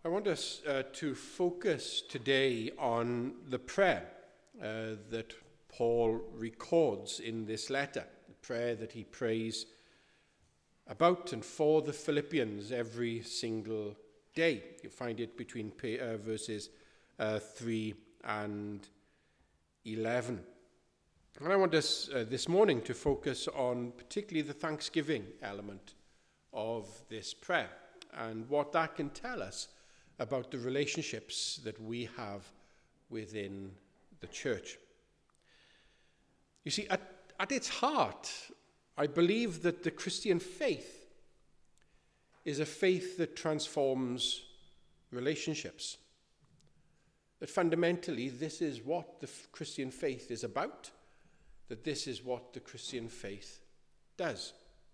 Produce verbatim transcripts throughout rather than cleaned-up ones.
I want us uh, to focus today on the prayer uh, that Paul records in this letter, the prayer that he prays about and for the Philippians every single day. You find it between uh, verses uh, three and eleven. And I want us uh, this morning to focus on particularly the thanksgiving element of this prayer and what that can tell us about the relationships that we have within the church. You see, at, at its heart, I believe that the Christian faith is a faith that transforms relationships. That fundamentally, this is what the Christian faith is about, that this is what the Christian faith does.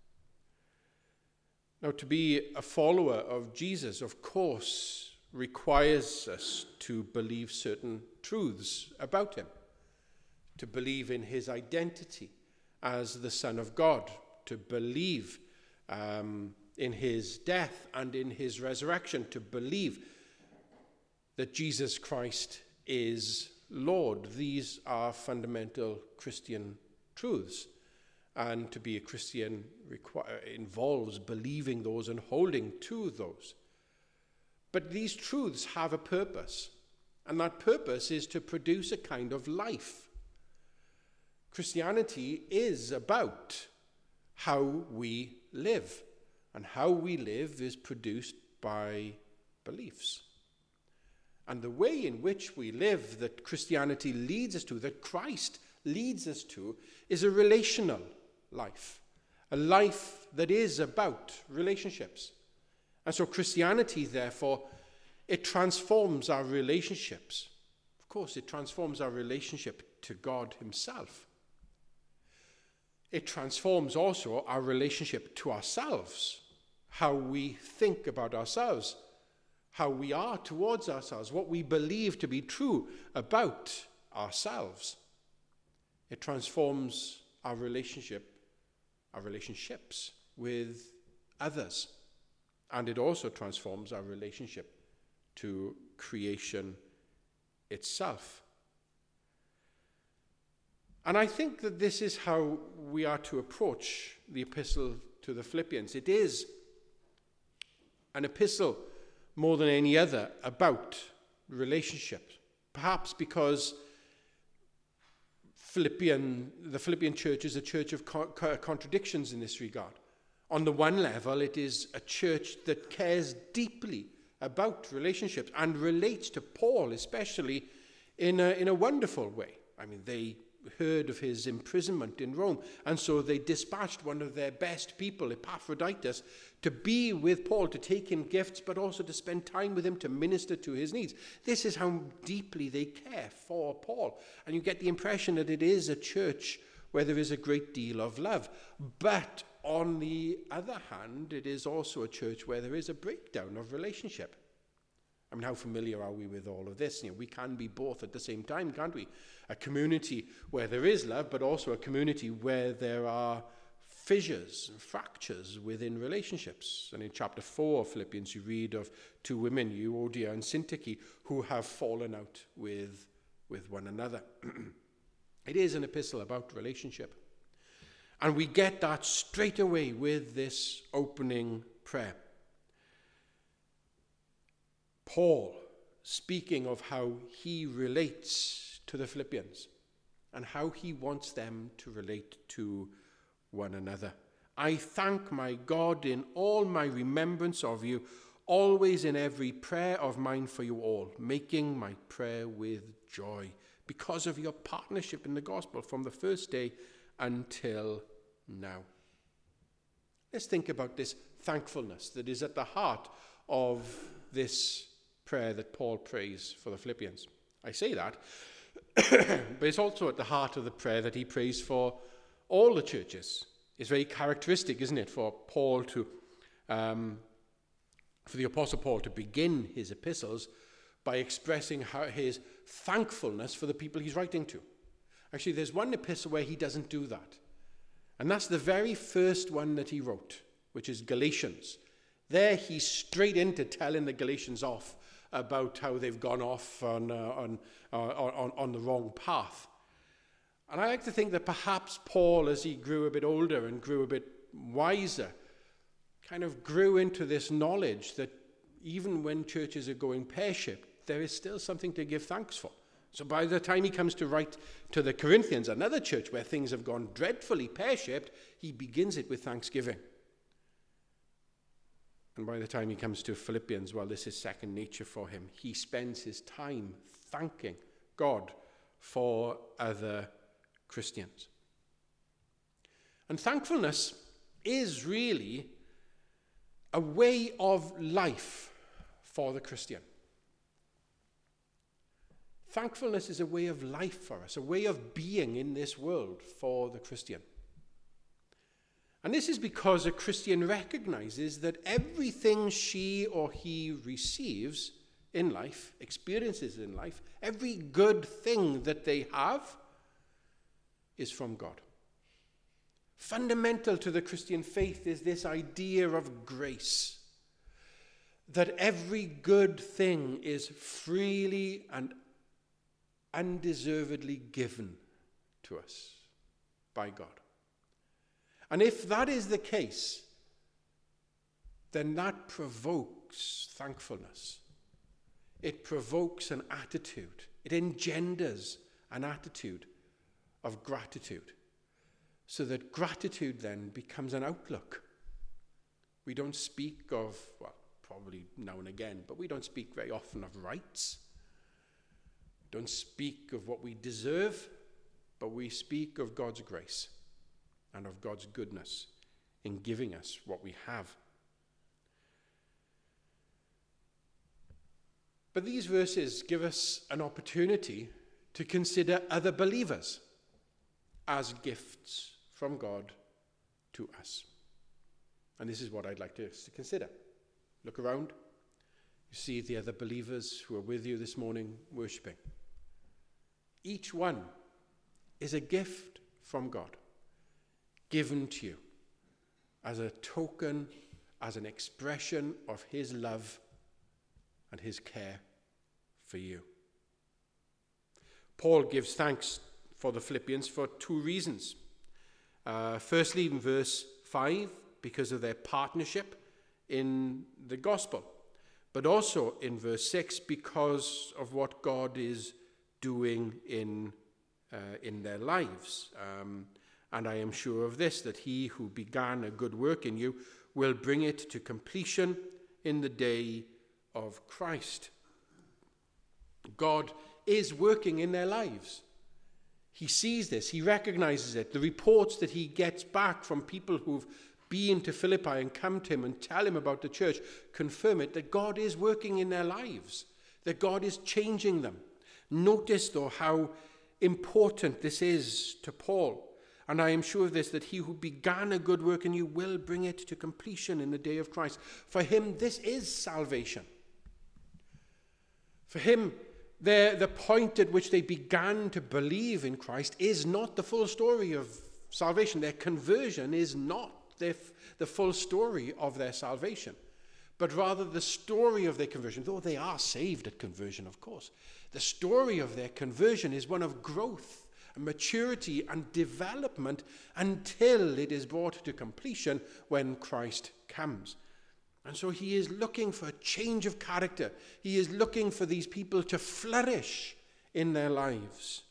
Now, to be a follower of Jesus, of course, requires us to believe certain truths about him, to believe in his identity as the Son of God, to believe um, in his death and in his resurrection, to believe that Jesus Christ is Lord. These are fundamental Christian truths. And to be a Christian require, involves believing those and holding to those. But these truths have a purpose, and that purpose is to produce a kind of life. Christianity is about how we live, and how we live is produced by beliefs. And the way in which we live that Christianity leads us to, that Christ leads us to, is a relational life, a life that is about relationships. And so Christianity, therefore, it transforms our relationships. Of course, it transforms our relationship to God himself. It transforms also our relationship to ourselves, how we think about ourselves, how we are towards ourselves, what we believe to be true about ourselves. It transforms our relationship, our relationships with others. And it also transforms our relationship to creation itself. And I think that this is how we are to approach the epistle to the Philippians. It is an epistle more than any other about relationships, perhaps because Philippian, the Philippian church is a church of co- co- contradictions in this regard. On the one level, it is a church that cares deeply about relationships and relates to Paul, especially in a, in a wonderful way. I mean, they heard of his imprisonment in Rome, and so they dispatched one of their best people, Epaphroditus, to be with Paul, to take him gifts, but also to spend time with him to minister to his needs. This is how deeply they care for Paul. And you get the impression that it is a church where there is a great deal of love. But on the other hand, it is also a church where there is a breakdown of relationship. I mean, how familiar are we with all of this? You know, we can be both at the same time, can't we? A community where there is love, but also a community where there are fissures and fractures within relationships. And in chapter four of Philippians, you read of two women, Euodia and Syntyche, who have fallen out with, with one another. It is an epistle about relationship. And we get that straight away with this opening prayer. Paul speaking of how he relates to the Philippians and how he wants them to relate to one another. I thank my God in all my remembrance of you, always in every prayer of mine for you all, making my prayer with joy because of your partnership in the gospel from the first day until now. Let's think about this thankfulness that is at the heart of this prayer that Paul prays for the Philippians. I say that, but it's also at the heart of the prayer that he prays for all the churches. It's very characteristic, isn't it, for Paul to, um, for the Apostle Paul to begin his epistles by expressing how his thankfulness for the people he's writing to. Actually, there's one epistle where he doesn't do that. And that's the very first one that he wrote, which is Galatians. There he's straight into telling the Galatians off about how they've gone off on, uh, on, uh, on, on the wrong path. And I like to think that perhaps Paul, as he grew a bit older and grew a bit wiser, kind of grew into this knowledge that even when churches are going pear-shaped, there is still something to give thanks for. So by the time he comes to write to the Corinthians, another church where things have gone dreadfully pear-shaped, he begins it with thanksgiving. And by the time he comes to Philippians, well, this is second nature for him. He spends his time thanking God for other Christians. And thankfulness is really a way of life for the Christian. Thankfulness is a way of life for us, a way of being in this world for the Christian. And this is because a Christian recognizes that everything she or he receives in life, experiences in life, every good thing that they have is from God. Fundamental to the Christian faith is this idea of grace, that every good thing is freely and undeservedly given to us by God. And if that is the case, then that provokes thankfulness. It provokes an attitude. It engenders an attitude of gratitude. So that gratitude then becomes an outlook. We don't speak of, well, probably now and again, but we don't speak very often of rights. We don't speak of what we deserve, but we speak of God's grace and of God's goodness in giving us what we have. But these verses give us an opportunity to consider other believers as gifts from God to us. And this is what I'd like us to consider. Look around. You see the other believers who are with you this morning worshipping. Each one is a gift from God, given to you as a token, as an expression of his love and his care for you. Paul gives thanks for the Philippians for two reasons. Uh, firstly, in verse five, because of their partnership in the gospel. But also in verse six, because of what God is doing in, uh, in their lives. Um, and I am sure of this, that he who began a good work in you will bring it to completion in the day of Christ. God is working in their lives. He sees this. He recognizes it. The reports that he gets back from people who've been to Philippi and come to him and tell him about the church confirm it, that God is working in their lives, that God is changing them. Notice, though, how important this is to Paul. And I am sure of this, that he who began a good work in you will bring it to completion in the day of Christ. For him, this is salvation. For him, the, the point at which they began to believe in Christ is not the full story of salvation. Their conversion is not the, the full story of their salvation, but rather the story of their conversion, though they are saved at conversion, of course. The story of their conversion is one of growth and maturity and development until it is brought to completion when Christ comes. And so he is looking for a change of character. He is looking for these people to flourish in their lives.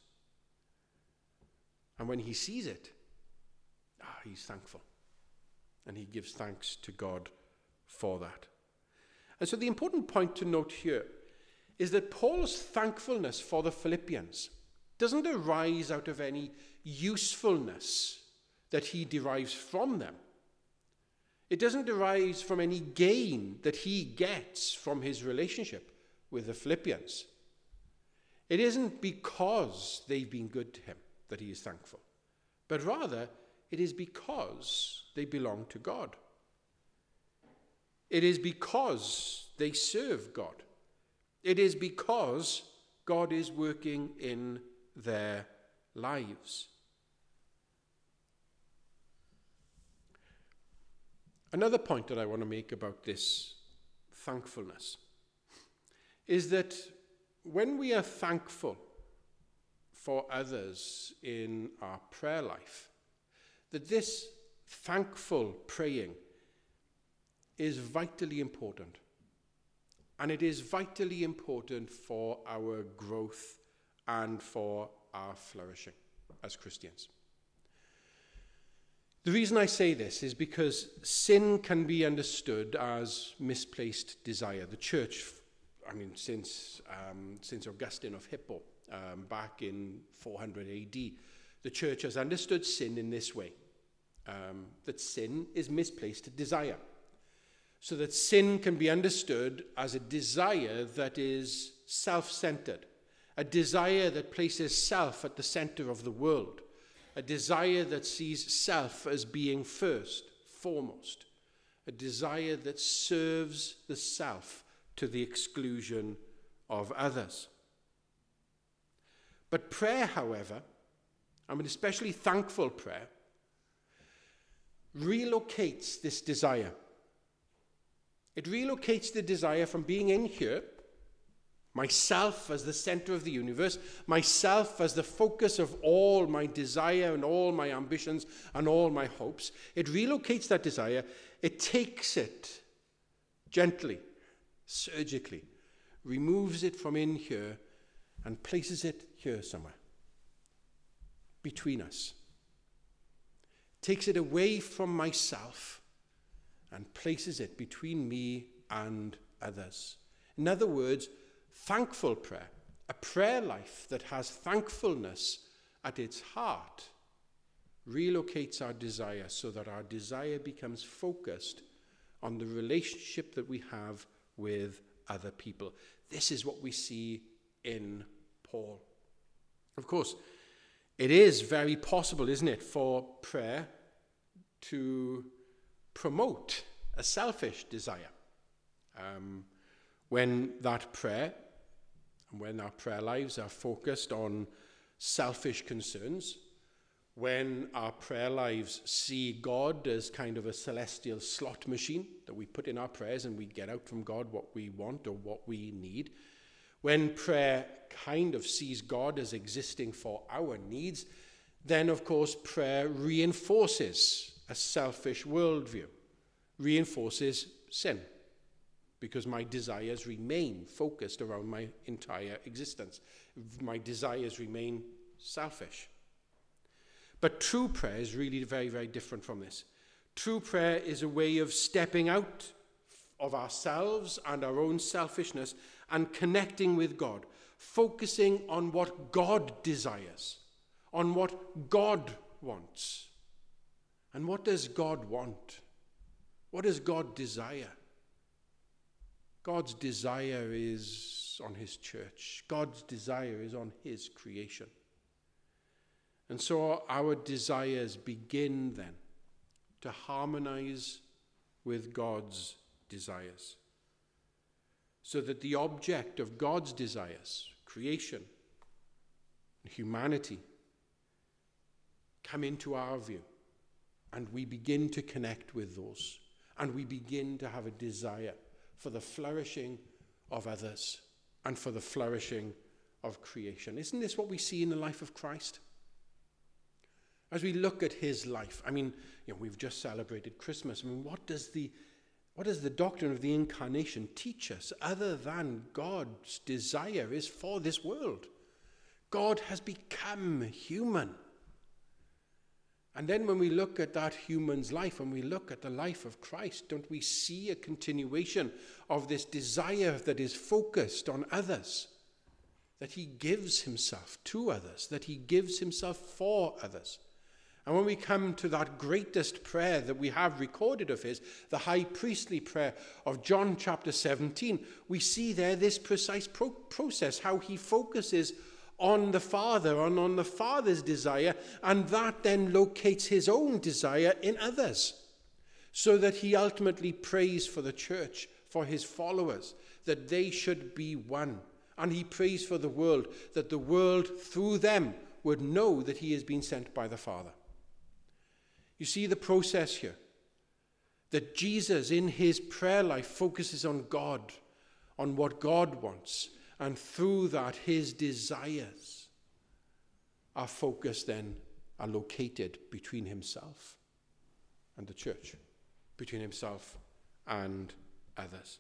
And when he sees it, ah, he's thankful. And he gives thanks to God for that. And so the important point to note here is that Paul's thankfulness for the Philippians doesn't arise out of any usefulness that he derives from them. It doesn't arise from any gain that he gets from his relationship with the Philippians. It isn't because they've been good to him that he is thankful, but rather it is because they belong to God. It is because they serve God. It is because God is working in their lives. Another point that I want to make about this thankfulness is that when we are thankful for others in our prayer life, that this thankful praying is vitally important. And it is vitally important for our growth and for our flourishing as Christians. The reason I say this is because sin can be understood as misplaced desire. The church, I mean, since um, since Augustine of Hippo, um, back in four hundred A D, the church has understood sin in this way, um, that sin is misplaced desire. So that sin can be understood as a desire that is self-centered, a desire that places self at the center of the world, a desire that sees self as being first, foremost, a desire that serves the self to the exclusion of others. But prayer, however, I mean especially thankful prayer, relocates this desire. It relocates the desire from being in here, myself as the center of the universe, myself as the focus of all my desire and all my ambitions and all my hopes. It relocates that desire. It takes it gently, surgically, removes it from in here and places it here somewhere, between us. Takes it away from myself and places it between me and others. In other words, thankful prayer, a prayer life that has thankfulness at its heart, relocates our desire so that our desire becomes focused on the relationship that we have with other people. This is what we see in Paul. Of course, it is very possible, isn't it, for prayer to promote a selfish desire. Um, when that prayer, and when our prayer lives are focused on selfish concerns, when our prayer lives see God as kind of a celestial slot machine that we put in our prayers and we get out from God what we want or what we need, when prayer kind of sees God as existing for our needs, then of course prayer reinforces a selfish worldview, reinforces sin, because my desires remain focused around my entire existence. My desires remain selfish. But true prayer is really very, very different from this. True prayer is a way of stepping out of ourselves and our own selfishness and connecting with God, focusing on what God desires, on what God wants. And what does God want? What does God desire? God's desire is on his church. God's desire is on his creation. And so our desires begin then to harmonize with God's desires, so that the object of God's desires, creation, humanity, come into our view, and we begin to connect with those, and we begin to have a desire for the flourishing of others and for the flourishing of creation. Isn't this what we see in the life of Christ? As we look at his life, I mean, you know, we've just celebrated Christmas. I mean, what does the what does the doctrine of the incarnation teach us other than God's desire is for this world? God has become human. And then when we look at that human's life, when we look at the life of Christ, don't we see a continuation of this desire that is focused on others, that he gives himself to others, that he gives himself for others? And when we come to that greatest prayer that we have recorded of his, the high priestly prayer of John chapter seventeen, we see there this precise pro- process, how he focuses on the Father and on the Father's desire, and that then locates his own desire in others, so that he ultimately prays for the church, for his followers, that they should be one. And he prays for the world, that the world through them would know that he has been sent by the Father. You see the process here. That Jesus, in his prayer life, focuses on God, on what God wants, and through that, his desires are focused then, are located between himself and the church, between himself and others.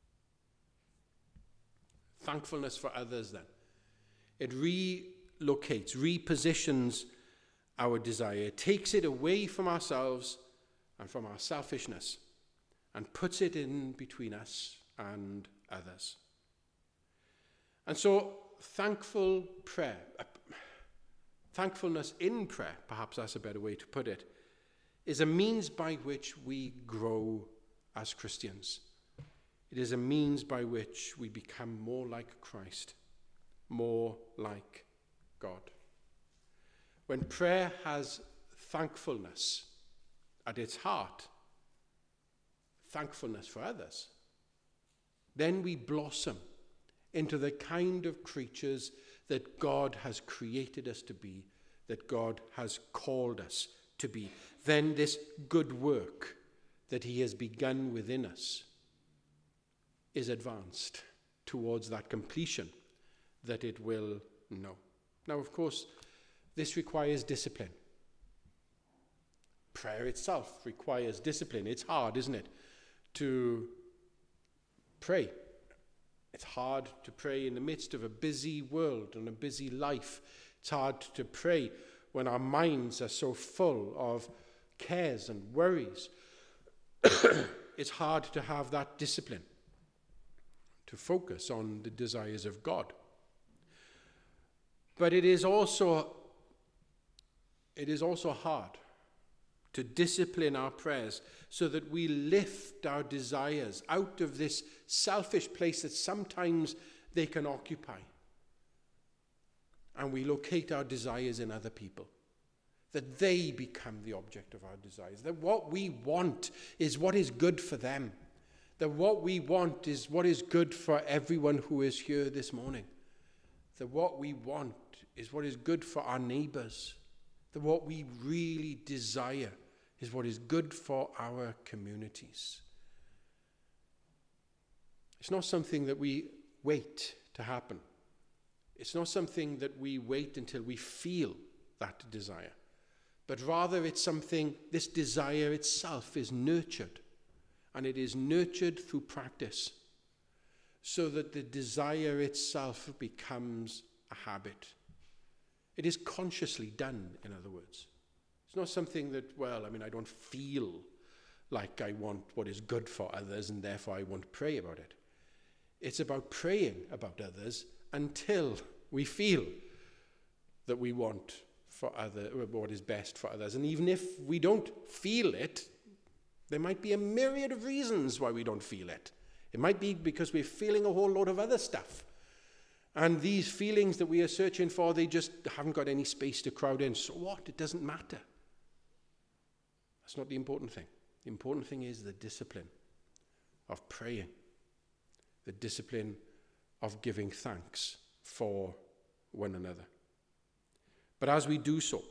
Thankfulness for others, then. It relocates, repositions our desire. It takes it away from ourselves and from our selfishness and puts it in between us and others. And so, thankful prayer, uh, thankfulness in prayer, perhaps that's a better way to put it, is a means by which we grow as Christians. It is a means by which we become more like Christ, more like God. When prayer has thankfulness at its heart, thankfulness for others, then we blossom into the kind of creatures that God has created us to be, that God has called us to be. Then this good work that he has begun within us is advanced towards that completion that it will know. Now, of course, this requires discipline. Prayer itself requires discipline. It's hard, isn't it, to pray. It's hard to pray in the midst of a busy world and a busy life. It's hard to pray when our minds are so full of cares and worries. It's hard to have that discipline, to focus on the desires of God. But it is also, it is also hard to discipline our prayers so that we lift our desires out of this selfish place that sometimes they can occupy. And we locate our desires in other people, that they become the object of our desires, that what we want is what is good for them, that what we want is what is good for everyone who is here this morning, that what we want is what is good for our neighbors, that what we really desire is what is good for our communities. It's not something that we wait to happen. It's not something that we wait until we feel that desire, but rather it's something, this desire itself is nurtured, and it is nurtured through practice, so that the desire itself becomes a habit. It is consciously done, in other words. It's not something that, well, I mean, I don't feel like I want what is good for others and therefore I won't pray about it. It's about praying about others until we feel that we want for other, what is best for others. And even if we don't feel it, there might be a myriad of reasons why we don't feel it. It might be because we're feeling a whole lot of other stuff. And these feelings that we are searching for, they just haven't got any space to crowd in. So what? It doesn't matter. That's not the important thing. The important thing is the discipline of praying, the discipline of giving thanks for one another. But as we do so,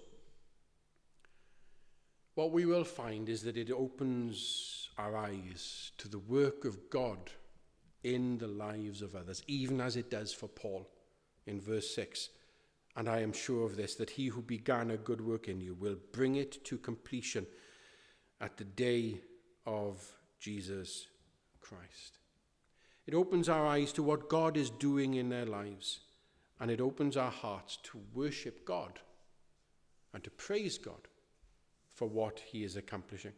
what we will find is that it opens our eyes to the work of God in the lives of others, even as it does for Paul in verse six. And I am sure of this, that he who began a good work in you will bring it to completion at the day of Jesus Christ. It opens our eyes to what God is doing in their lives, and it opens our hearts to worship God and to praise God for what he is accomplishing.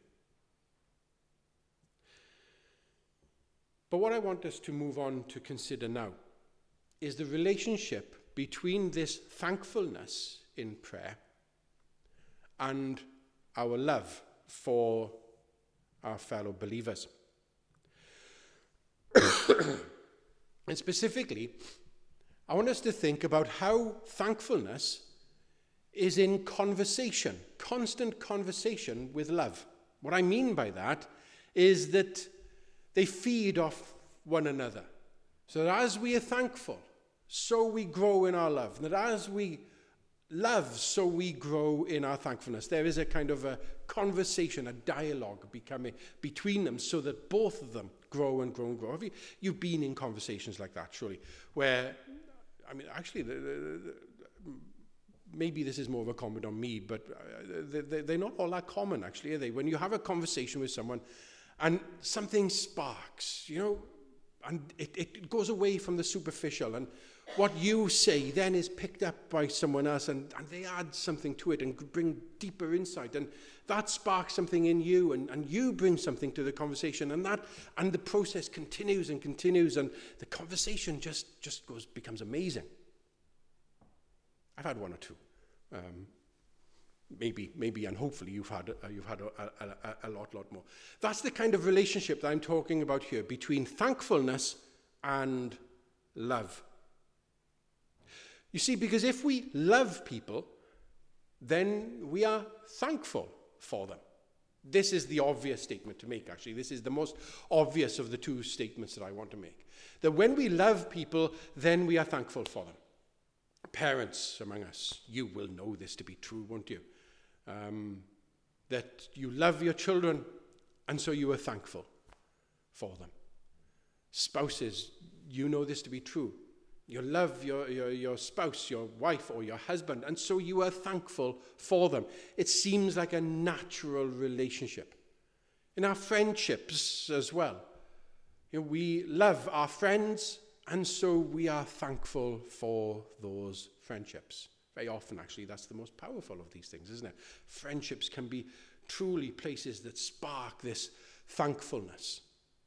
But what I want us to move on to consider now is the relationship between this thankfulness in prayer and our love for our fellow believers. And specifically, I want us to think about how thankfulness is in conversation, constant conversation with love. What I mean by that is that they feed off one another. So that as we are thankful, so we grow in our love. That as we love, so we grow in our thankfulness. There is a kind of a conversation, a dialogue becoming between them so that both of them grow and grow and grow. Have you, you've been in conversations like that, surely, where, I mean, actually, the, the, the, maybe this is more of a comment on me, but they, they're not all that common, actually, are they? When you have a conversation with someone and something sparks, you know, and it, it goes away from the superficial, and what you say then is picked up by someone else, and, and they add something to it and bring deeper insight, and that sparks something in you, and, and you bring something to the conversation, and that and the process continues and continues, and the conversation just, just goes becomes amazing. I've had one or two. Um, maybe, maybe, and hopefully you've had uh, you've had a, a, a, a lot, lot more. That's the kind of relationship that I'm talking about here between thankfulness and love. You see, because if we love people, then we are thankful for them. This is the obvious statement to make, actually. This is the most obvious of the two statements that I want to make. That when we love people, then we are thankful for them. Parents among us, you will know this to be true, won't you? Um, that you love your children, and so you are thankful for them. Spouses, you know this to be true. You love your, your, your spouse, your wife, or your husband, and so you are thankful for them. It seems like a natural relationship. In our friendships as well, you know, we love our friends, and so we are thankful for those friendships. Very often, actually, that's the most powerful of these things, isn't it? Friendships can be truly places that spark this thankfulness.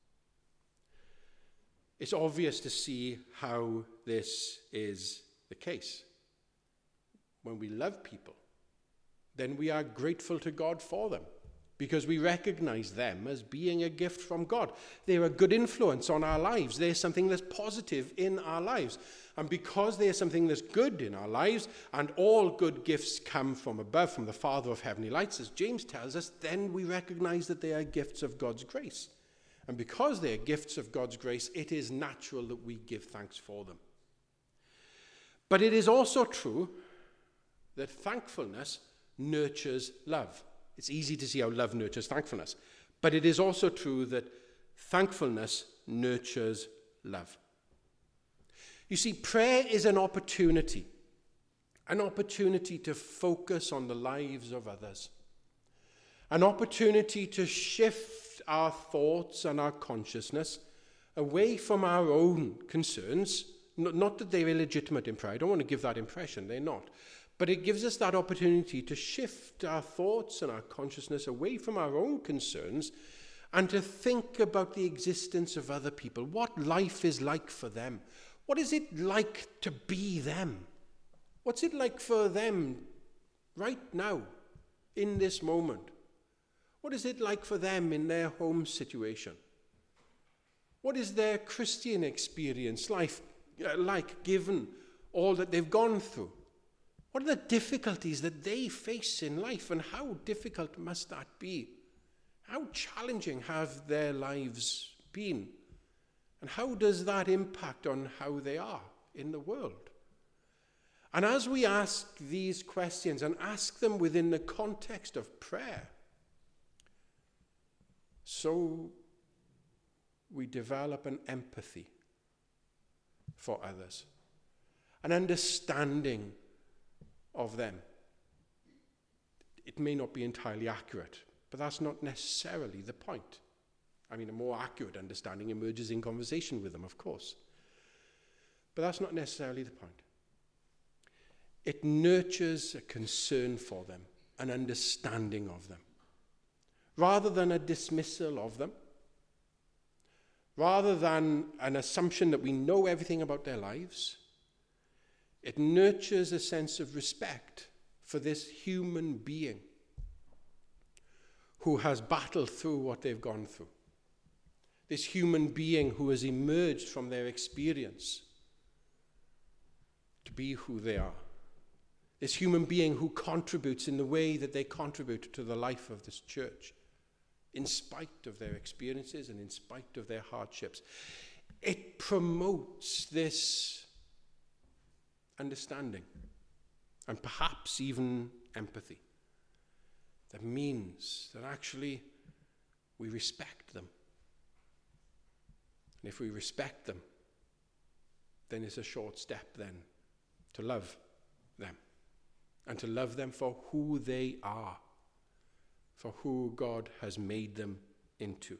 It's obvious to see how this is the case. When we love people, then we are grateful to God for them because we recognize them as being a gift from God. They're a good influence on our lives. They're something that's positive in our lives. And because they're something that's good in our lives, and all good gifts come from above, from the Father of heavenly lights, as James tells us, then we recognize that they are gifts of God's grace. And because they are gifts of God's grace, it is natural that we give thanks for them. But it is also true that thankfulness nurtures love. It's easy to see how love nurtures thankfulness. But it is also true that thankfulness nurtures love. You see, prayer is an opportunity, an opportunity to focus on the lives of others, an opportunity to shift our thoughts and our consciousness away from our own concerns. Not that they're illegitimate in prayer. I don't want to give that impression. They're not. But it gives us that opportunity to shift our thoughts and our consciousness away from our own concerns and to think about the existence of other people, what life is like for them. What is it like to be them? What's it like for them right now, in this moment? What is it like for them in their home situation? What is their Christian experience life, uh, like, given all that they've gone through? What are the difficulties that they face in life, and how difficult must that be? How challenging have their lives been? And how does that impact on how they are in the world? And as we ask these questions and ask them within the context of prayer, so we develop an empathy for others, an understanding of them. It may not be entirely accurate, but that's not necessarily the point. I mean, a more accurate understanding emerges in conversation with them, of course. But that's not necessarily the point. It nurtures a concern for them, an understanding of them. Rather than a dismissal of them, rather than an assumption that we know everything about their lives, it nurtures a sense of respect for this human being who has battled through what they've gone through. This human being who has emerged from their experience to be who they are. This human being who contributes in the way that they contribute to the life of this church, in spite of their experiences and in spite of their hardships. It promotes this understanding and perhaps even empathy. That means that actually we respect them. And if we respect them, then it's a short step then to love them. And to love them for who they are, for who God has made them into.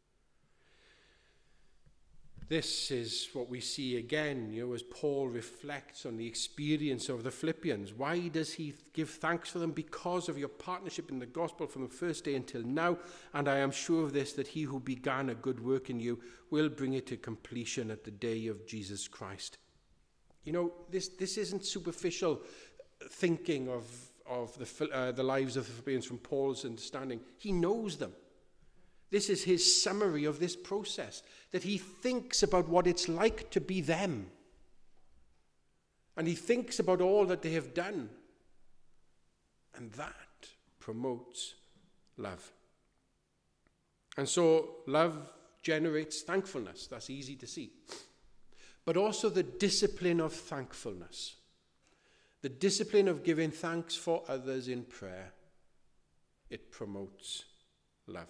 This is what we see again, you know, as Paul reflects on the experience of the Philippians. Why does he give thanks for them? Because of your partnership in the gospel from the first day until now. And I am sure of this, that he who began a good work in you will bring it to completion at the day of Jesus Christ. You know, this, this isn't superficial thinking of, of the, uh, the lives of the Philippians from Paul's understanding. He knows them. This is his summary of this process, that he thinks about what it's like to be them. And he thinks about all that they have done. And that promotes love. And so love generates thankfulness. That's easy to see. But also the discipline of thankfulness. The discipline of giving thanks for others in prayer. It promotes love.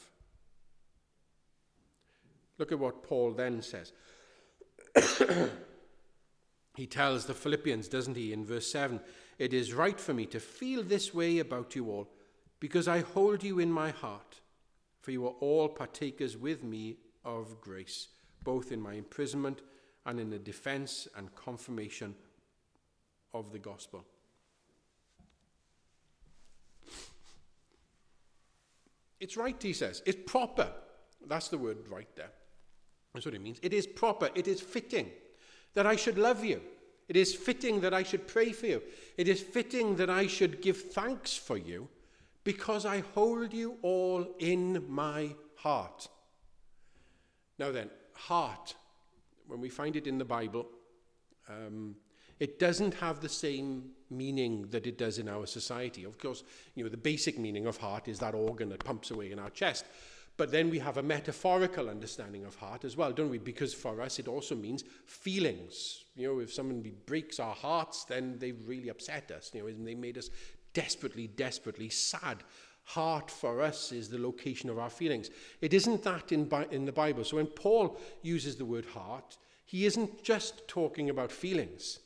Look at what Paul then says. He tells the Philippians, doesn't he, in verse seven, "It is right for me to feel this way about you all, because I hold you in my heart, for you are all partakers with me of grace, both in my imprisonment and in the defense and confirmation of the gospel." It's right, he says. It's proper. That's the word right there. That's what it means. It is proper. It is fitting that I should love you. It is fitting that I should pray for you. It is fitting that I should give thanks for you, because I hold you all in my heart. Now then, heart, when we find it in the Bible, um, it doesn't have the same meaning that it does in our society. Of course, you know, the basic meaning of heart is that organ that pumps away in our chest. But then we have a metaphorical understanding of heart as well, don't we? Because for us, it also means feelings. You know, if someone breaks our hearts, then they really upset us. You know, and they made us desperately, desperately sad. Heart for us is the location of our feelings. It isn't that in, in the Bible. So when Paul uses the word heart, he isn't just talking about feelings.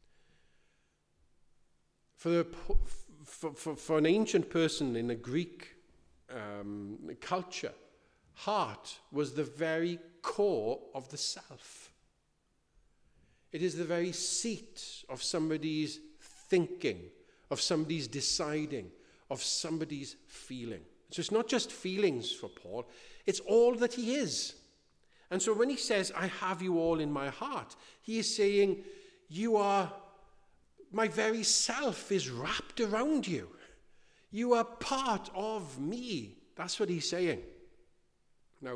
For, the, for, for, for an ancient person in a Greek um, culture, heart was the very core of the self. It is the very seat of somebody's thinking, of somebody's deciding, of somebody's feeling. So it's not just feelings for Paul, it's all that he is. And so when he says, "I have you all in my heart," he is saying, you are, my very self is wrapped around you. You are part of me. That's what he's saying. Now,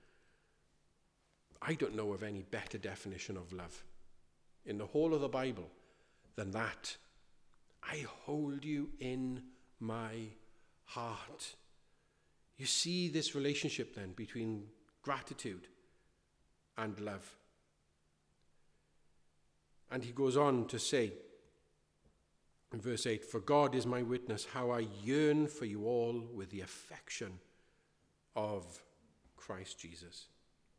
I don't know of any better definition of love in the whole of the Bible than that. I hold you in my heart. You see this relationship then between gratitude and love. And he goes on to say in verse eight, "For God is my witness, how I yearn for you all with the affection of Christ Jesus."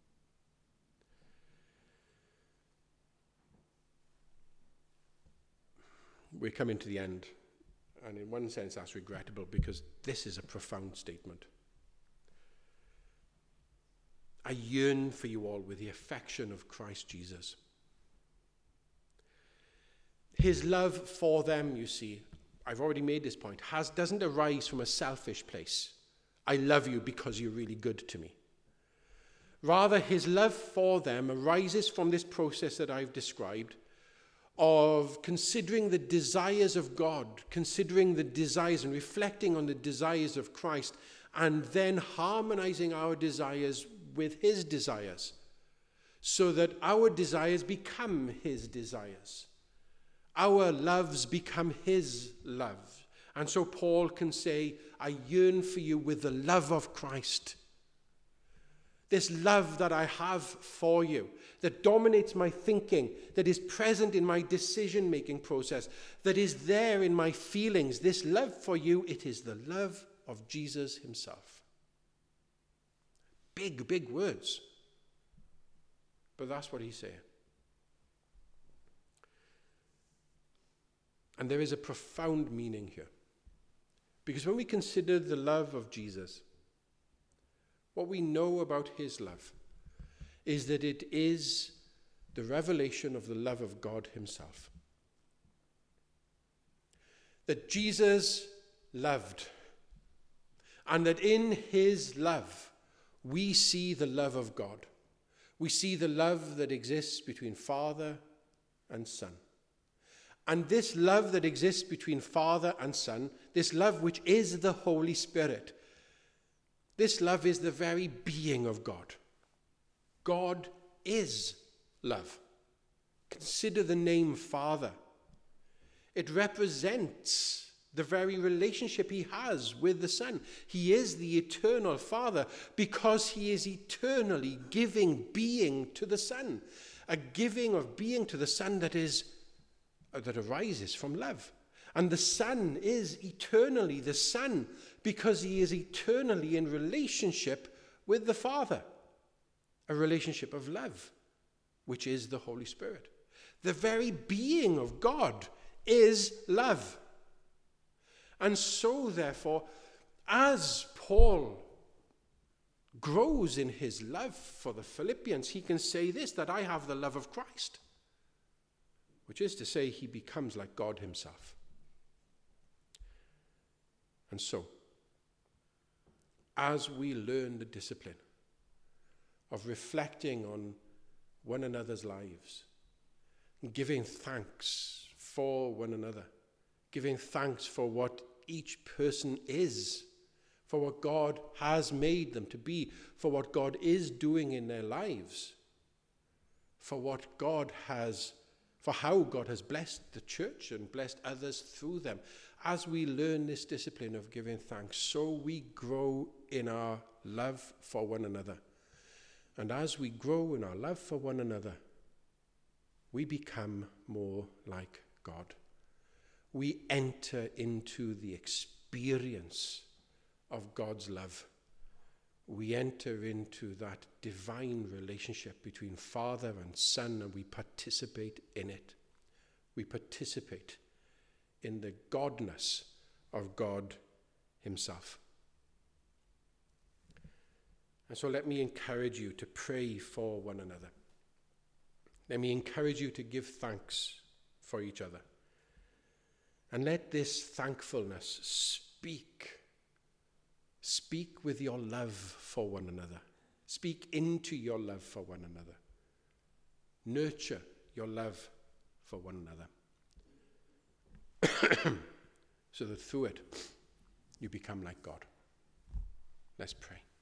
We're coming to the end, and in one sense that's regrettable, because this is a profound statement. I yearn for you all with the affection of Christ Jesus. His love for them, you see, I've already made this point, has, doesn't arise from a selfish place. I love you because you're really good to me. Rather, his love for them arises from this process that I've described of considering the desires of God, considering the desires and reflecting on the desires of Christ, and then harmonizing our desires with his desires, so that our desires become his desires. Our loves become his love. And so Paul can say, I yearn for you with the love of Christ. This love that I have for you, that dominates my thinking, that is present in my decision-making process, that is there in my feelings. This love for you, it is the love of Jesus himself. Big, big words. But that's what he's saying. And there is a profound meaning here. Because when we consider the love of Jesus, what we know about his love is that it is the revelation of the love of God himself. That Jesus loved, and that in his love we see the love of God. We see the love that exists between Father and Son. And this love that exists between Father and Son, this love which is the Holy Spirit, this love is the very being of God. God is love. Consider the name Father. It represents the very relationship he has with the Son. He is the eternal Father because he is eternally giving being to the Son. A giving of being to the Son that is that arises from love. And the Son is eternally the Son because he is eternally in relationship with the Father. A relationship of love, which is the Holy Spirit. The very being of God is love. And so, therefore, as Paul grows in his love for the Philippians, he can say this, that I have the love of Christ, which is to say he becomes like God himself. And so, as we learn the discipline of reflecting on one another's lives, giving thanks for one another, giving thanks for what each person is, for what God has made them to be, for what God is doing in their lives, for what God has, for how God has blessed the church and blessed others through them. As we learn this discipline of giving thanks, so we grow in our love for one another. And as we grow in our love for one another, we become more like God. We enter into the experience of God's love. We enter into that divine relationship between Father and Son, and we participate in it. We participate in the godness of God himself. And so let me encourage you to pray for one another. Let me encourage you to give thanks for each other. And let this thankfulness speak. Speak with your love for one another. Speak into your love for one another. Nurture your love for one another. So that through it, you become like God. Let's pray.